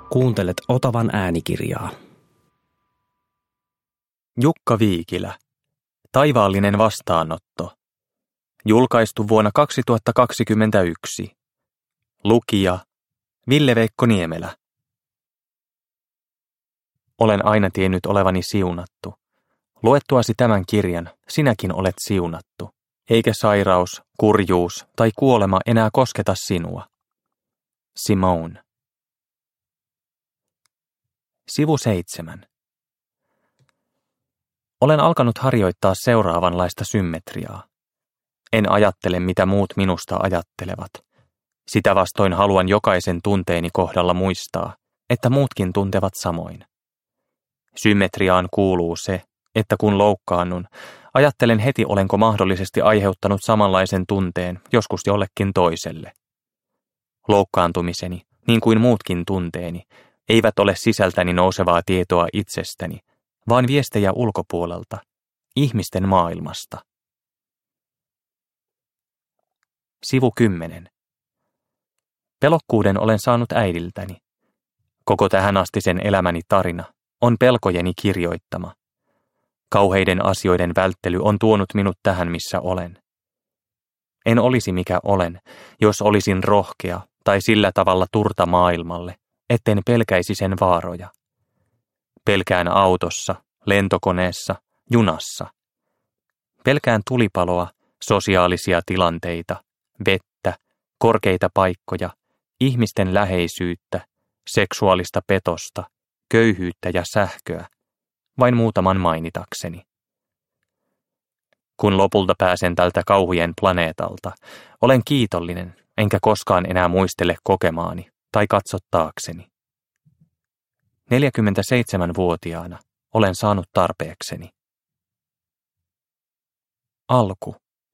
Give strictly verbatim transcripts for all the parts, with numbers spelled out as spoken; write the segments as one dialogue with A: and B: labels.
A: Kuuntelet Otavan äänikirjaa.
B: Jukka Viikilä. Taivaallinen vastaanotto. Julkaistu vuonna kaksituhattakaksikymmentäyksi. Lukija Ville-Veikko Niemelä. Olen aina tiennyt olevani siunattu. Luettuasi tämän kirjan sinäkin olet siunattu, eikä sairaus, kurjuus tai kuolema enää kosketa sinua. Simone. Sivu seitsemän. Olen alkanut harjoittaa seuraavanlaista symmetriaa. En ajattele, mitä muut minusta ajattelevat. Sitä vastoin haluan jokaisen tunteeni kohdalla muistaa, että muutkin tuntevat samoin. Symmetriaan kuuluu se, että kun loukkaannun, ajattelen heti, olenko mahdollisesti aiheuttanut samanlaisen tunteen joskus jollekin toiselle. Loukkaantumiseni, niin kuin muutkin tunteeni, eivät ole sisältäni nousevaa tietoa itsestäni, vaan viestejä ulkopuolelta, ihmisten maailmasta. Sivu kymmenen. Pelokkuuden olen saanut äidiltäni. Koko tähän asti sen elämäni tarina on pelkojeni kirjoittama. Kauheiden asioiden välttely on tuonut minut tähän, missä olen. En olisi mikä olen, jos olisin rohkea tai sillä tavalla turta maailmalle, etten pelkäisi sen vaaroja. Pelkään autossa, lentokoneessa, junassa. Pelkään tulipaloa, sosiaalisia tilanteita, vettä, korkeita paikkoja, ihmisten läheisyyttä, seksuaalista petosta, köyhyyttä ja sähköä, vain muutaman mainitakseni. Kun lopulta pääsen tältä kauhujen planeetalta, olen kiitollinen, enkä koskaan enää muistele kokemaani tai katso taakseni. neljäkymmentäseitsemänvuotiaana olen saanut tarpeekseni. Alku.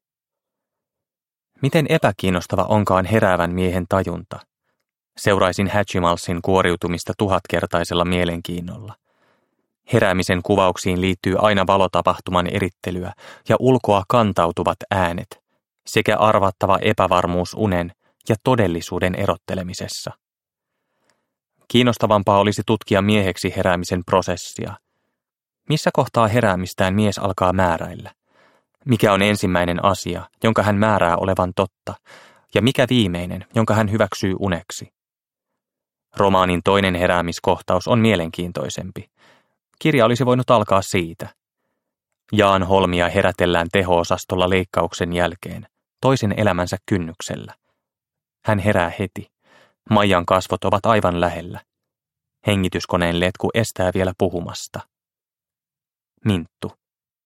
B: Miten epäkiinnostava onkaan heräävän miehen tajunta? Seuraisin Hatchimalsin kuoriutumista tuhatkertaisella mielenkiinnolla. Heräämisen kuvauksiin liittyy aina valotapahtuman erittelyä ja ulkoa kantautuvat äänet sekä arvattava epävarmuus unen ja todellisuuden erottelemisessa. Kiinnostavampaa olisi tutkia mieheksi heräämisen prosessia. Missä kohtaa heräämistään mies alkaa määräillä? Mikä on ensimmäinen asia, jonka hän määrää olevan totta, ja mikä viimeinen, jonka hän hyväksyy uneksi? Romaanin toinen heräämiskohtaus on mielenkiintoisempi. Kirja olisi voinut alkaa siitä. Jaan Holmia herätellään teho-osastolla leikkauksen jälkeen, toisen elämänsä kynnyksellä. Hän herää heti. Maijan kasvot ovat aivan lähellä. Hengityskoneen letku estää vielä puhumasta. Minttu.